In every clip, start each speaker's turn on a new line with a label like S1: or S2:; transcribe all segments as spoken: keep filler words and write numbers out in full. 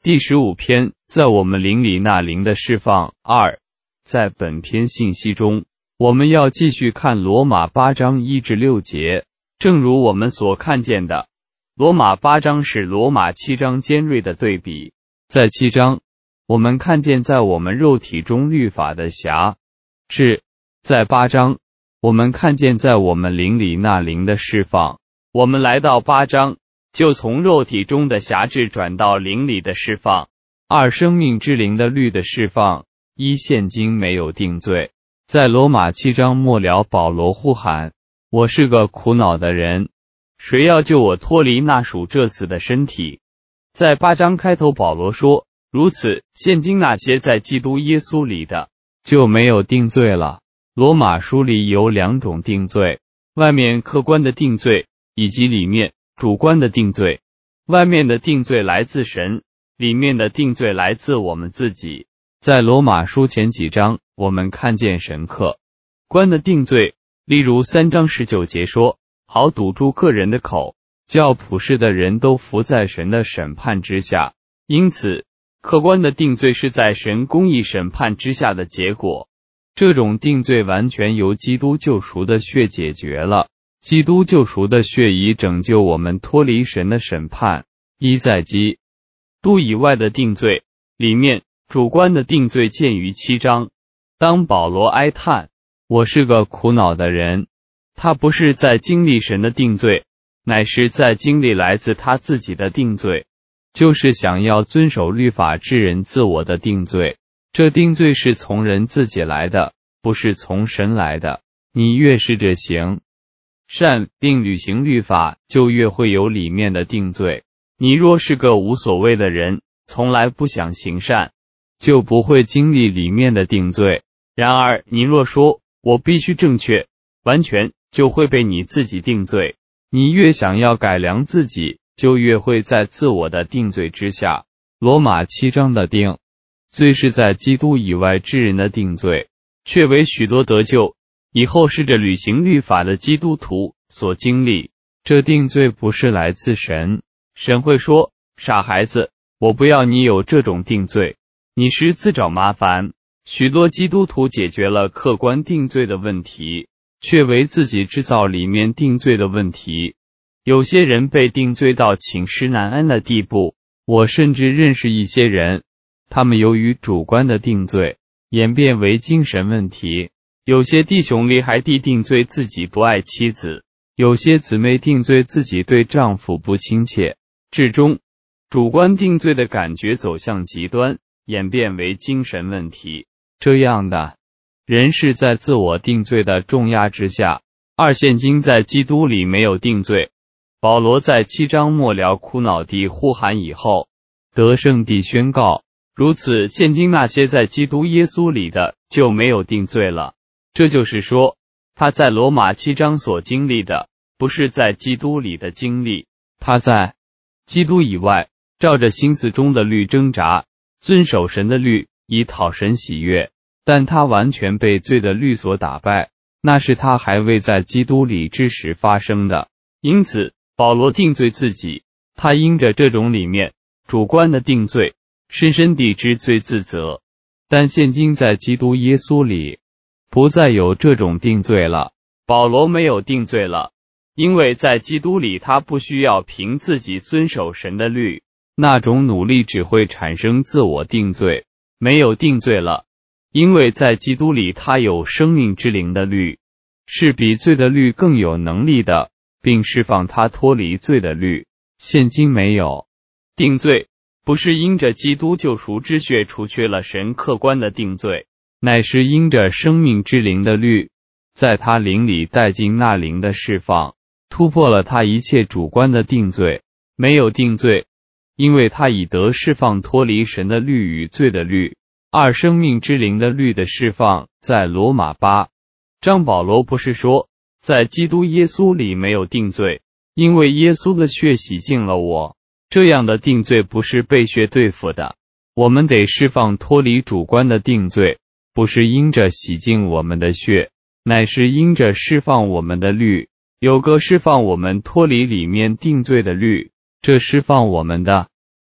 S1: 第十五篇，在我们灵里那灵的释放。二，在本篇信息中，我们要继续看罗马八章一至六节。正如我们所看见的，罗马八章是罗马七章尖锐的对比。在七章，我们看见在我们肉体中律法的辖制；在八章，我们看见在我们灵里那灵的释放。我们来到八章，就从肉体中的辖制转到灵里的释放。二，生命之灵的律的释放。一，现今没有定罪。在罗马七章末了，保罗呼喊：我是个苦恼的人，谁要救我脱离那属这死的身体？在八章开头，保罗说：如此，现今那些在基督耶稣里的，就没有定罪了。罗马书里有两种定罪，外面客观的定罪，以及里面主观的定罪。外面的定罪来自神，里面的定罪来自我们自己。在罗马书前几章，我们看见神客观的定罪，例如三章十九节说：好堵住个人的口，叫普世的人都服在神的审判之下。因此，客观的定罪是在神公义审判之下的结果。这种定罪完全由基督救赎的血解决了。基督救赎的血已拯救我们脱离神的审判。一，在基督以外的定罪，里面主观的定罪见于七章。当保罗哀叹我是个苦恼的人，他不是在经历神的定罪，乃是在经历来自他自己的定罪，就是想要遵守律法之人自我的定罪。这定罪是从人自己来的，不是从神来的。你越是着行善并履行律法，就越会有里面的定罪。你若是个无所谓的人，从来不想行善，就不会经历里面的定罪。然而你若说我必须正确完全，就会被你自己定罪。你越想要改良自己，就越会在自我的定罪之下。罗马七章的定罪是在基督以外之人的定罪，却为许多得救以后试着履行律法的基督徒所经历。这定罪不是来自神，神会说：傻孩子，我不要你有这种定罪，你是自找麻烦。许多基督徒解决了客观定罪的问题，却为自己制造里面定罪的问题。有些人被定罪到寝食难安的地步，我甚至认识一些人，他们由于主观的定罪演变为精神问题。有些弟兄厉害地定罪自己不爱妻子，有些姊妹定罪自己对丈夫不亲切，至终主观定罪的感觉走向极端，演变为精神问题。这样的人是在自我定罪的重压之下。二，现今在基督里没有定罪。保罗在七章末了苦恼地呼喊以后，得胜地宣告：如此，现今那些在基督耶稣里的，就没有定罪了。这就是说，他在罗马七章所经历的，不是在基督里的经历。他在基督以外，照着心思中的律挣扎，遵守神的律，以讨神喜悦。但他完全被罪的律所打败，那是他还未在基督里之时发生的。因此，保罗定罪自己，他因着这种里面主观的定罪，深深地知罪自责。但现今在基督耶稣里，不再有这种定罪了。保罗没有定罪了，因为在基督里他不需要凭自己遵守神的律，那种努力只会产生自我定罪。没有定罪了，因为在基督里他有生命之灵的律，是比罪的律更有能力的，并释放他脱离罪的律。现今没有定罪，不是因着基督救赎之血除去了神客观的定罪，乃是因着生命之灵的律，在他灵里带进那灵的释放，突破了他一切主观的定罪。没有定罪，因为他已得释放脱离神的律与罪的律。二，生命之灵的律的释放。在罗马八章，保罗不是说在基督耶稣里没有定罪，因为耶稣的血洗净了我。这样的定罪不是被血对付的，我们得释放脱离主观的定罪，不是因着洗净我们的血，乃是因着释放我们的律。有个释放我们脱离里面定罪的律，这释放我们的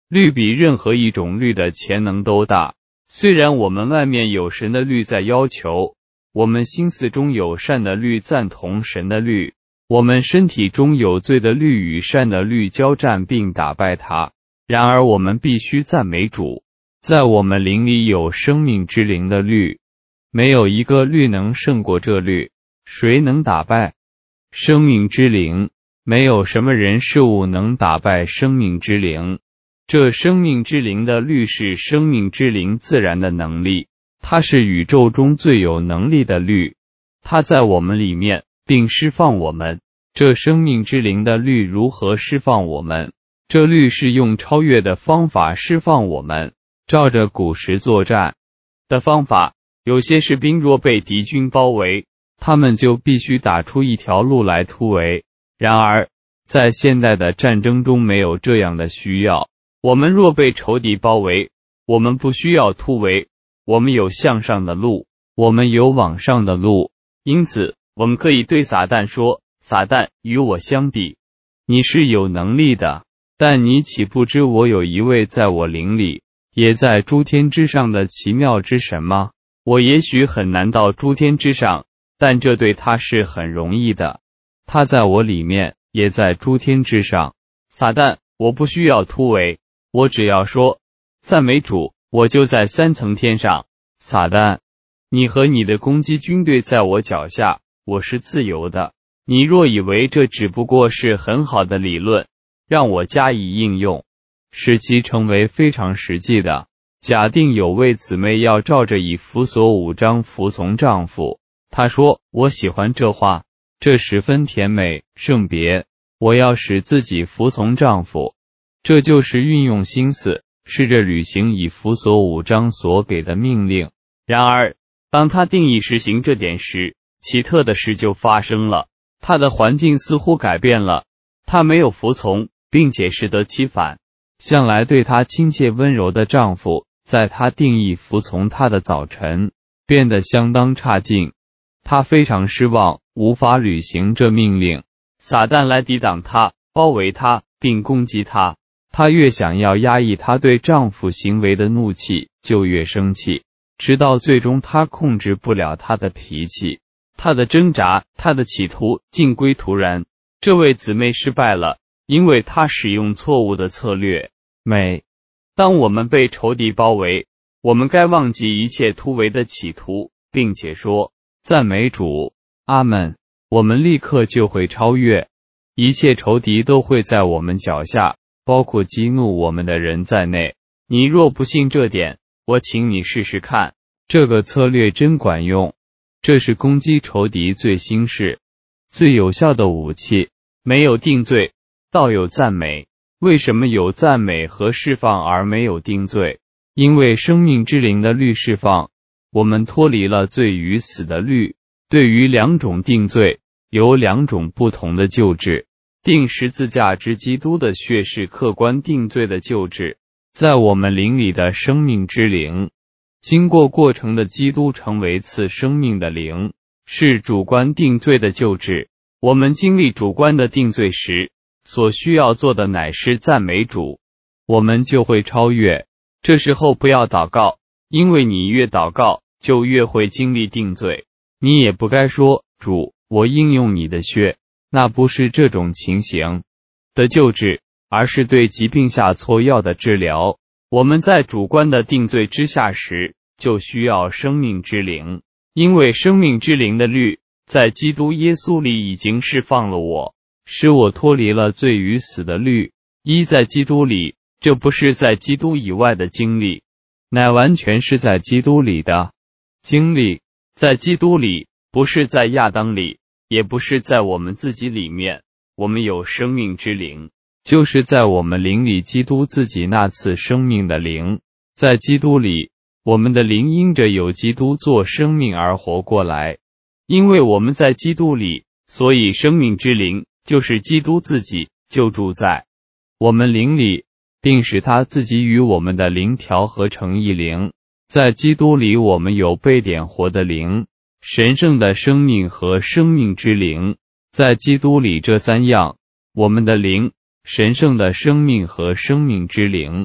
S1: 律比任何一种律的潜能都大。虽然我们外面有神的律在要求，我们心思中有善的律赞同神的律，我们身体中有罪的律与善的律交战并打败它。然而我们必须赞美主，在我们灵里有生命之灵的律，没有一个律能胜过这律。谁能打败生命之灵？没有什么人事物能打败生命之灵。这生命之灵的律是生命之灵自然的能力，它是宇宙中最有能力的律，它在我们里面并释放我们。这生命之灵的律如何释放我们？这律是用超越的方法释放我们。照着古时作战的方法，有些士兵若被敌军包围，他们就必须打出一条路来突围。然而在现代的战争中没有这样的需要，我们若被仇敌包围，我们不需要突围，我们有向上的路，我们有往上的路。因此我们可以对撒旦说，撒旦，与我相比，你是有能力的，但你岂不知我有一位在我灵里，也在诸天之上的奇妙之神吗？我也许很难到诸天之上，但这对他是很容易的。他在我里面，也在诸天之上。撒旦，我不需要突围，我只要说赞美主，我就在三层天上。撒旦，你和你的攻击军队在我脚下，我是自由的。你若以为这只不过是很好的理论，让我加以应用，使其成为非常实际的。假定有位姊妹要照着以弗所五章服从丈夫，她说，我喜欢这话，这十分甜美圣别，我要使自己服从丈夫。这就是运用心思，试着履行以弗所五章所给的命令。然而当他定义实行这点时，奇特的事就发生了，他的环境似乎改变了，他没有服从，并且适得其反。向来对他亲切温柔的丈夫，在他定义服从他的早晨变得相当差劲，他非常失望，无法履行这命令。撒旦来抵挡他，包围他，并攻击他。他越想要压抑他对丈夫行为的怒气，就越生气，直到最终他控制不了他的脾气。他的挣扎，他的企图尽归徒然。这位姊妹失败了，因为她使用错误的策略。每当我们被仇敌包围，我们该忘记一切突围的企图，并且说赞美主，阿们。我们立刻就会超越，一切仇敌都会在我们脚下，包括激怒我们的人在内。你若不信这点，我请你试试看，这个策略真管用。这是攻击仇敌最新式、最有效的武器。没有定罪，倒有赞美。为什么有赞美和释放而没有定罪？因为生命之灵的律释放，我们脱离了罪与死的律。对于两种定罪，有两种不同的救治。定十字架之基督的血是客观定罪的救治，在我们灵里的生命之灵，经过过程的基督成为赐生命的灵，是主观定罪的救治。我们经历主观的定罪时，所需要做的乃是赞美主，我们就会超越。这时候不要祷告，因为你越祷告，就越会经历定罪。你也不该说，主，我应用你的血，那不是这种情形的救治，而是对疾病下错药的治疗。我们在主观的定罪之下时，就需要生命之灵，因为生命之灵的律在基督耶稣里已经释放了我，使我脱离了罪与死的律。一在基督里，这不是在基督以外的经历，乃完全是在基督里的经历。在基督里，不是在亚当里，也不是在我们自己里面。我们有生命之灵，就是在我们灵里基督自己那次生命的灵。在基督里，我们的灵因着有基督做生命而活过来。因为我们在基督里，所以生命之灵就是基督自己就住在我们灵里，并使他自己与我们的灵调合成一灵。在基督里，我们有被点活的灵、神圣的生命和生命之灵。在基督里这三样，我们的灵、神圣的生命和生命之灵，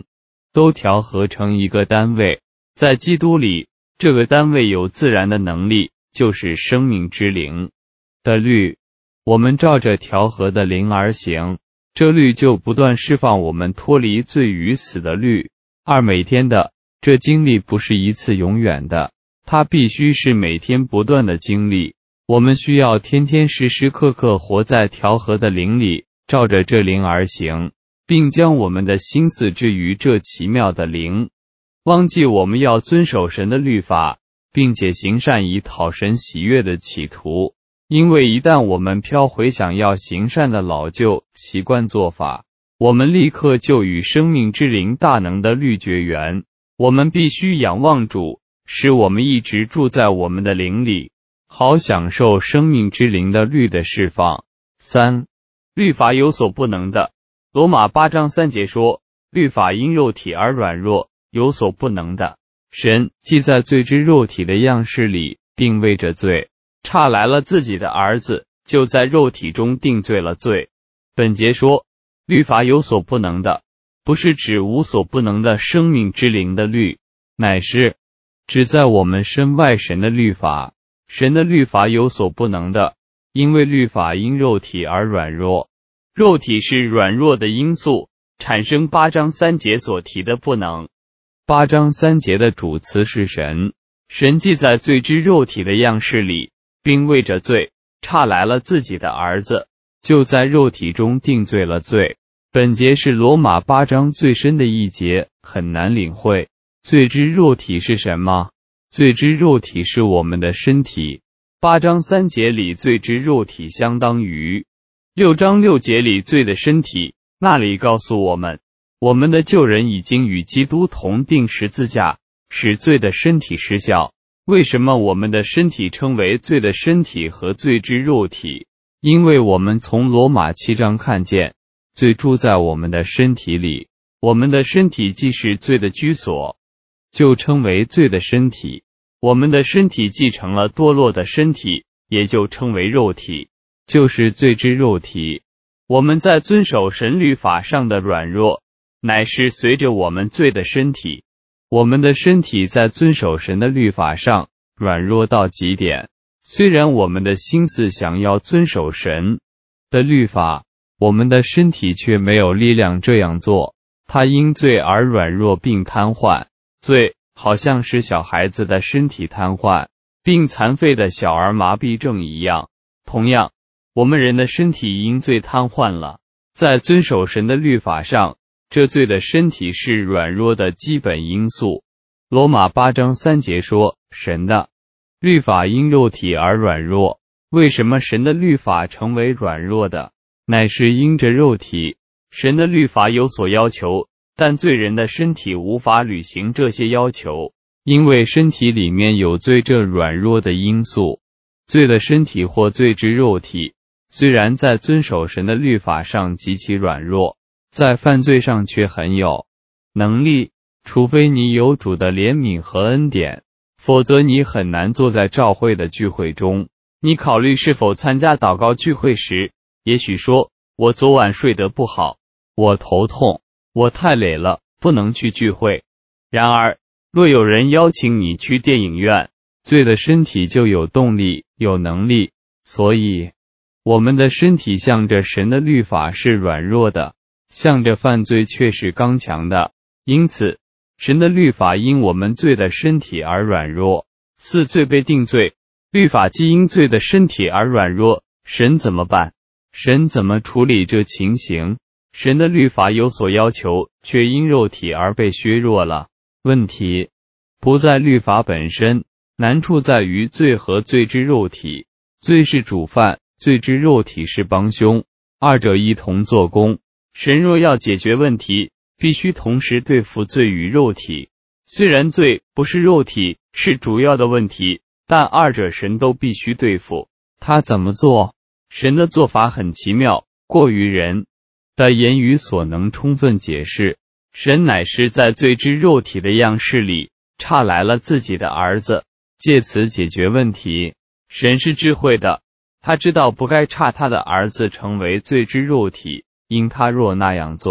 S1: 都调和成一个单位。在基督里，这个单位有自然的能力，就是生命之灵的律。我们照着调和的灵而行，这律就不断释放我们脱离罪与死的律。二每天的这经历不是一次永远的，它必须是每天不断的经历。我们需要天天时时刻刻活在调和的灵里，照着这灵而行，并将我们的心思置于这奇妙的灵。忘记我们要遵守神的律法，并且行善以讨神喜悦的企图。因为一旦我们飘回想要行善的老旧习惯做法，我们立刻就与生命之灵大能的律绝缘。我们必须仰望主，使我们一直住在我们的灵里，好享受生命之灵的律的释放。三、律法有所不能的。罗马八章三节说，律法因肉体而软弱，有所不能的。神既在罪之肉体的样式里，并为着罪差来了自己的儿子，就在肉体中定罪了罪。本节说，律法有所不能的，不是指无所不能的生命之灵的律，乃是指在我们身外神的律法。神的律法有所不能的，因为律法因肉体而软弱。肉体是软弱的因素，产生八章三节所提的不能。八章三节的主词是神，神既在罪之肉体的样式里，并为着罪差来了自己的儿子，就在肉体中定罪了罪。本节是罗马八章最深的一节，很难领会。罪之肉体是什么？罪之肉体是我们的身体。八章三节里罪之肉体相当于六章六节里罪的身体，那里告诉我们，我们的旧人已经与基督同定十字架，使罪的身体失效。为什么我们的身体称为罪的身体和罪之肉体？因为我们从罗马七章看见，罪住在我们的身体里，我们的身体既是罪的居所，就称为罪的身体。我们的身体继承了堕落的身体，也就称为肉体，就是罪之肉体。我们在遵守神律法上的软弱，乃是随着我们罪的身体。我们的身体在遵守神的律法上软弱到极点，虽然我们的心思想要遵守神的律法，我们的身体却没有力量这样做。它因罪而软弱并瘫痪。罪好像是小孩子的身体瘫痪，并残废的小儿麻痹症一样。同样，我们人的身体因罪瘫痪了。在遵守神的律法上，这罪的身体是软弱的基本因素。罗马八章三节说，神的律法因肉体而软弱。为什么神的律法成为软弱的？乃是因着肉体。神的律法有所要求，但罪人的身体无法履行这些要求，因为身体里面有罪这软弱的因素。罪的身体或罪之肉体，虽然在遵守神的律法上极其软弱，在犯罪上却很有能力。除非你有主的怜悯和恩典，否则你很难坐在教会的聚会中。你考虑是否参加祷告聚会时，也许说，我昨晚睡得不好，我头痛，我太累了，不能去聚会。然而，若有人邀请你去电影院，罪的身体就有动力，有能力。所以，我们的身体向着神的律法是软弱的，向着犯罪却是刚强的。因此，神的律法因我们罪的身体而软弱。四罪被定罪，律法既因罪的身体而软弱，神怎么办？神怎么处理这情形？神的律法有所要求，却因肉体而被削弱了。问题不在律法本身，难处在于罪和罪之肉体。罪是主犯，罪之肉体是帮凶，二者一同做工。神若要解决问题，必须同时对付罪与肉体。虽然罪不是肉体是主要的问题，但二者神都必须对付。他怎么做？神的做法很奇妙，过于人的言语所能充分解释。神乃是在罪之肉体的样式里差来了自己的儿子，借此解决问题。神是智慧的，他知道不该差他的儿子成为罪之肉体，因他若那样做，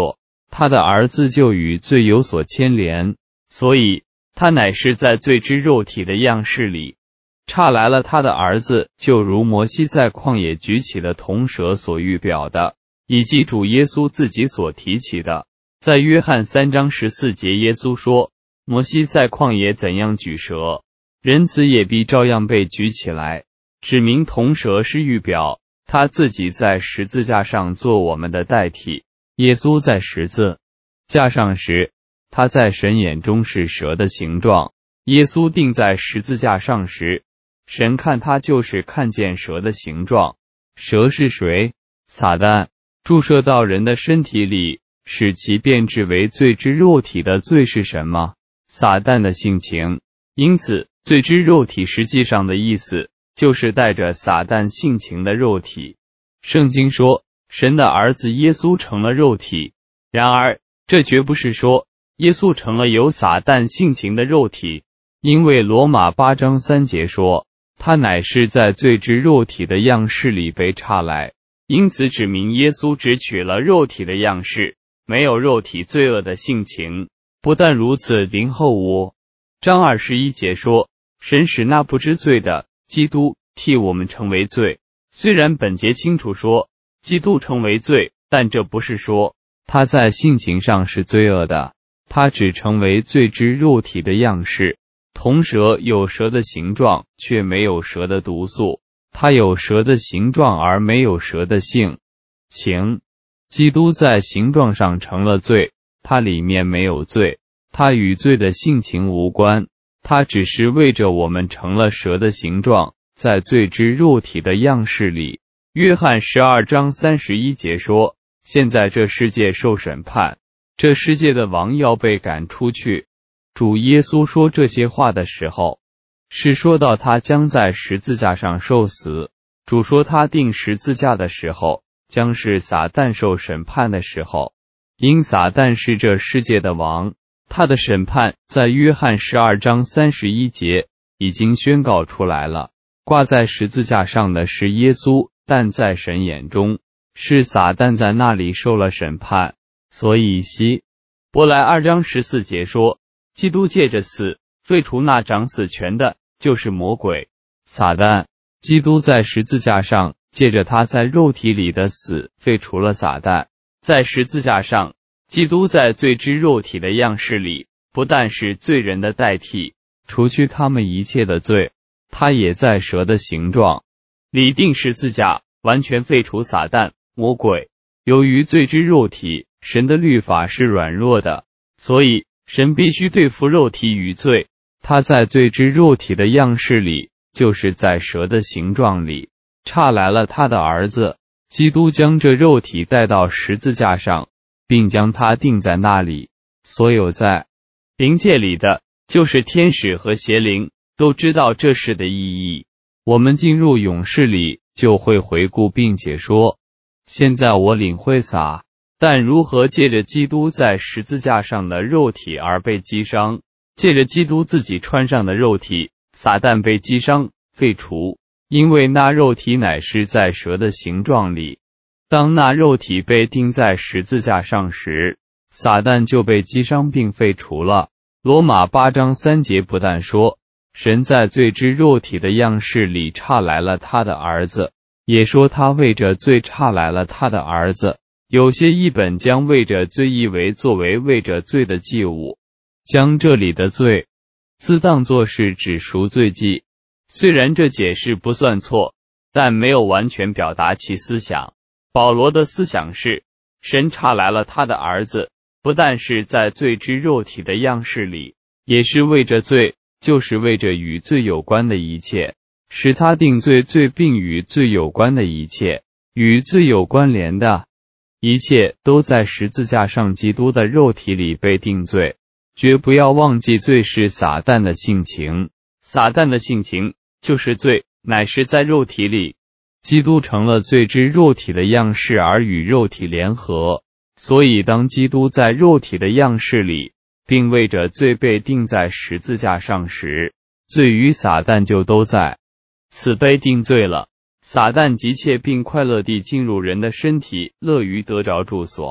S1: 他的儿子就与罪有所牵连，所以他乃是在罪之肉体的样式里差来了他的儿子，就如摩西在旷野举起的铜蛇所预表的，以及主耶稣自己所提起的。在约翰三章十四节，耶稣说，摩西在旷野怎样举蛇，人子也必照样被举起来，指明铜蛇是预表他自己在十字架上做我们的代替。耶稣在十字架上时，他在神眼中是蛇的形状。耶稣钉在十字架上时，神看他就是看见蛇的形状。蛇是谁？撒旦注射到人的身体里，使其变质为罪之肉体的罪是什么？撒旦的性情。因此，罪之肉体实际上的意思就是带着撒旦性情的肉体。圣经说，神的儿子耶稣成了肉体。然而，这绝不是说耶稣成了有撒旦性情的肉体，因为罗马八章三节说，他乃是在罪之肉体的样式里被差来，因此指明耶稣只取了肉体的样式，没有肉体罪恶的性情。不但如此，零后五章二十一节说，神使那不知罪的基督替我们成为罪。虽然本节清楚说基督成为罪，但这不是说他在性情上是罪恶的，他只成为罪之肉体的样式。铜蛇有蛇的形状，却没有蛇的毒素，它有蛇的形状而没有蛇的性情。基督在形状上成了罪，它里面没有罪，它与罪的性情无关，它只是为着我们成了蛇的形状，在罪之肉体的样式里。约翰十二章三十一节说，现在这世界受审判，这世界的王要被赶出去。主耶稣说这些话的时候，是说到他将在十字架上受死。主说他钉十字架的时候，将是撒旦受审判的时候。因撒旦是这世界的王，他的审判在约翰十二章三十一节已经宣告出来了。挂在十字架上的是耶稣，但在神眼中是撒旦在那里受了审判。所以希伯来二章十四节说，基督借着死废除那掌死权的，就是魔鬼撒旦。基督在十字架上借着他在肉体里的死废除了撒旦。在十字架上，基督在罪之肉体的样式里，不但是罪人的代替，除去他们一切的罪，他也在蛇的形状里钉十字架，完全废除撒旦魔鬼。由于罪之肉体，神的律法是软弱的，所以神必须对付肉体与罪。他在罪之肉体的样式里，就是在蛇的形状里差来了他的儿子。基督将这肉体带到十字架上，并将它钉在那里。所有在灵界里的，就是天使和邪灵，都知道这事的意义。我们进入勇士里，就会回顾并且说，现在我领会撒但如何借着基督在十字架上的肉体而被击伤，借着基督自己穿上的肉体，撒旦被击伤废除，因为那肉体乃是在蛇的形状里。当那肉体被钉在十字架上时，撒旦就被击伤并废除了。罗马八章三节不但说神在罪之肉体的样式里差来了他的儿子，也说他为着罪差来了他的儿子。有些译本将为着罪译为作为为着罪的祭物，将这里的罪字当作是指赎罪祭。虽然这解释不算错，但没有完全表达其思想。保罗的思想是，神差来了他的儿子，不但是在罪之肉体的样式里，也是为着罪，就是为着与罪有关的一切，使他定罪罪并与罪有关的一切，与罪有关联的一切都在十字架上基督的肉体里被定罪。绝不要忘记罪是撒旦的性情，撒旦的性情就是罪，乃是在肉体里。基督成了罪之肉体的样式而与肉体联合，所以当基督在肉体的样式里，并为着罪被钉在十字架上时，罪与撒旦就都在此被定罪了。撒旦急切并快乐地进入人的身体，乐于得着住所。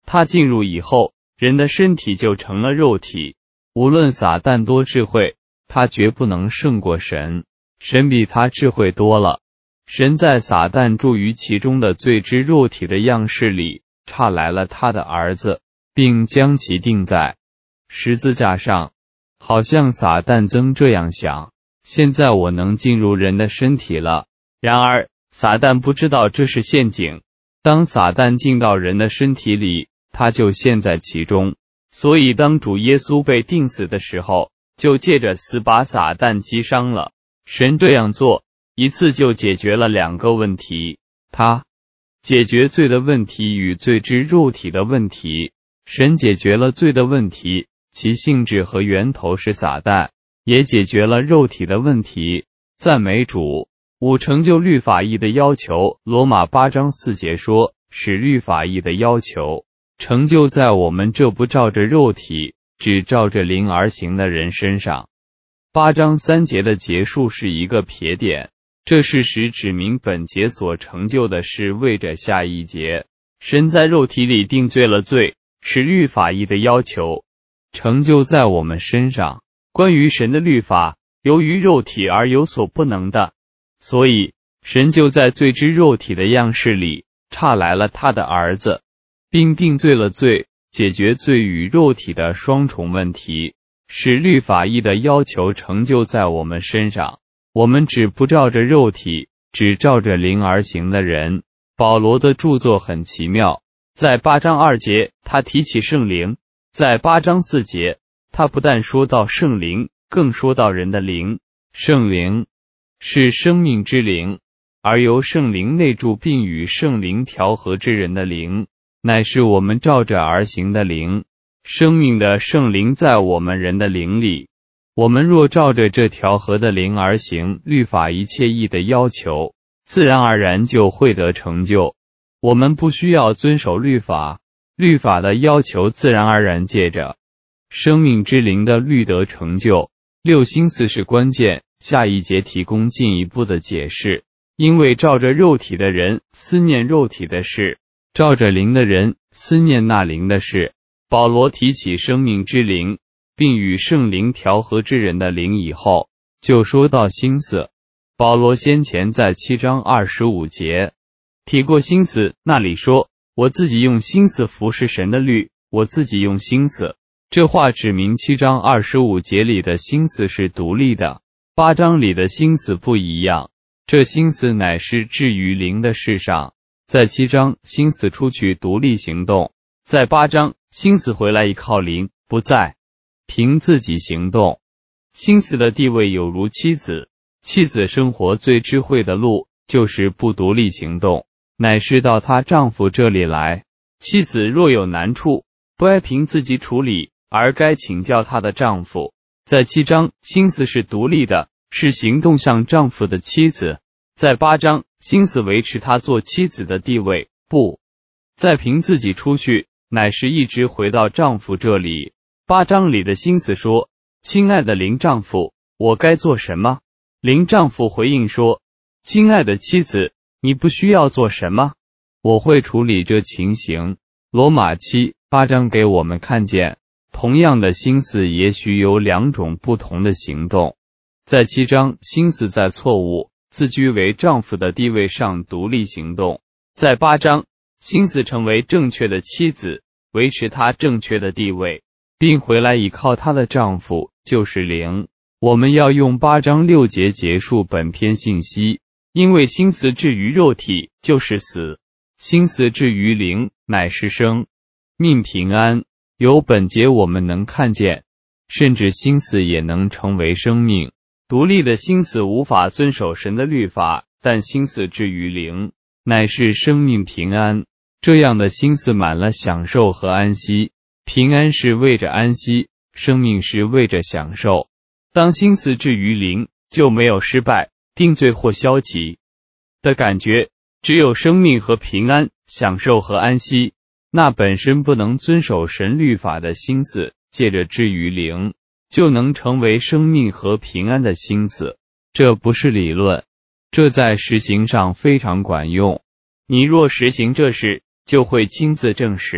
S1: 他进入以后，人的身体就成了肉体。无论撒旦多智慧，他绝不能胜过神，神比他智慧多了。神在撒旦住于其中的罪之肉体的样式里，差来了他的儿子，并将其钉在十字架上。好像撒旦曾这样想，现在我能进入人的身体了。然而撒旦不知道这是陷阱，当撒旦进到人的身体里，他就陷在其中。所以当主耶稣被钉死的时候，就借着死把撒旦击伤了。神这样做，一次就解决了两个问题，他解决罪的问题与罪之肉体的问题。神解决了罪的问题，其性质和源头是撒旦，也解决了肉体的问题。赞美主。五、成就律法义的要求。罗马八章四节说，使律法义的要求成就在我们这不照着肉体，只照着灵而行的人身上。八章三节的结束是一个撇点，这事实指明本节所成就的是为着下一节。神在肉体里定罪了罪，使律法义的要求成就在我们身上。关于神的律法，由于肉体而有所不能的，所以神就在罪之肉体的样式里差来了他的儿子，并定罪了罪，解决罪与肉体的双重问题，使律法义的要求成就在我们身上。我们只不照着肉体，只照着灵而行的人。保罗的著作很奇妙，在八章二节他提起圣灵，在八章四节他不但说到圣灵，更说到人的灵。圣灵是生命之灵，而由圣灵内住并与圣灵调和之人的灵，乃是我们照着而行的灵。生命的圣灵在我们人的灵里，我们若照着这调和的灵而行，律法一切义的要求，自然而然就会得成就。我们不需要遵守律法，律法的要求自然而然借着生命之灵的律得成就。六、心思是关键。下一节提供进一步的解释。因为照着肉体的人思念肉体的事，照着灵的人思念那灵的事。保罗提起生命之灵，并与圣灵调和之人的灵以后，就说到心思。保罗先前在七章二十五节提过心思，那里说，我自己用心思服侍神的律，我自己用心思。这话指明七章二十五节里的心思是独立的，八章里的心思不一样。这心思乃是置于灵的事上，在七章心思出去独立行动，在八章心思回来依靠灵，不再凭自己行动。心思的地位有如妻子，妻子生活最智慧的路就是不独立行动，乃是到她丈夫这里来。妻子若有难处，不该凭自己处理，而该请教她的丈夫。在七章心思是独立的，是行动上丈夫的妻子。在八章心思维持她做妻子的地位，不再凭自己出去，乃是一直回到丈夫这里。八章里的心思说，亲爱的灵丈夫，我该做什么？灵丈夫回应说，亲爱的妻子，你不需要做什么，我会处理这情形。罗马七八章给我们看见，同样的心思也许有两种不同的行动。在七章心思在错误自居为丈夫的地位上独立行动，在八章心思成为正确的妻子，维持她正确的地位，并回来依靠她的丈夫，就是灵。我们要用八章六节结束本篇信息，因为心思置于肉体就是死，心思置于灵乃是生命平安。由本节我们能看见，甚至心思也能成为生命。独立的心思无法遵守神的律法，但心思置于灵乃是生命平安。这样的心思满了享受和安息，平安是为着安息，生命是为着享受。当心思置于灵，就没有失败、定罪或消极的感觉，只有生命和平安、享受和安息。那本身不能遵守神律法的心思，借着置于灵，就能成为生命和平安的心思。这不是理论，这在实行上非常管用。你若实行这事，就会亲自证实。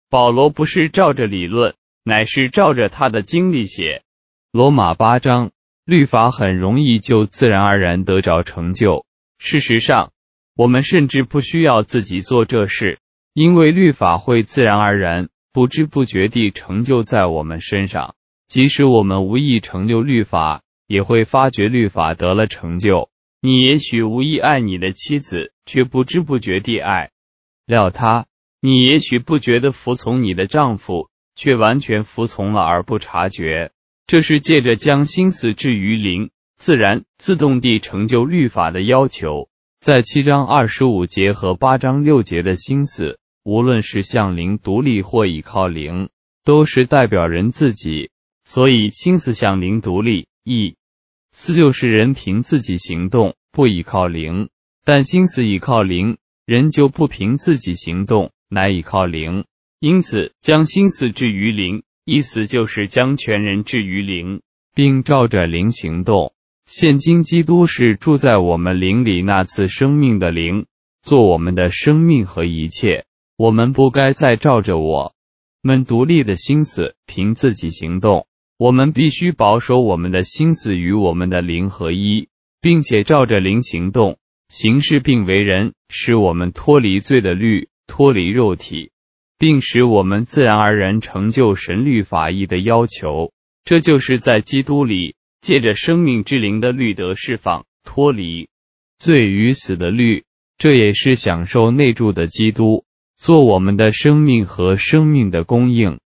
S1: 保罗不是照着理论，乃是照着他的经历写。罗马八章，律法很容易就自然而然得着成就。事实上，我们甚至不需要自己做这事，因为律法会自然而然、不知不觉地成就在我们身上。即使我们无意成就律法，也会发觉律法得了成就。你也许无意爱你的妻子，却不知不觉地爱了她；你也许不觉得服从你的丈夫，却完全服从了而不察觉。这是借着将心思置于灵，自然自动地成就律法的要求。在七章二十五节和八章六节的心思，无论是向灵独立或倚靠灵，都是代表人自己。所以心思向灵独立，意思就是人凭自己行动，不倚靠灵；但心思倚靠灵，人就不凭自己行动，乃倚靠灵。因此，将心思置于灵，意思就是将全人置于灵，并照着灵行动。现今基督是住在我们灵里那次生命的灵，做我们的生命和一切。我们不该再照着我们独立的心思凭自己行动，我们必须保守我们的心思与我们的灵合一，并且照着灵行动、行事并为人，使我们脱离罪的律，脱离肉体，并使我们自然而然成就神律法义的要求。这就是在基督里借着生命之灵的律得释放，脱离罪与死的律。这也是享受内住的基督做我们的生命和生命的供应。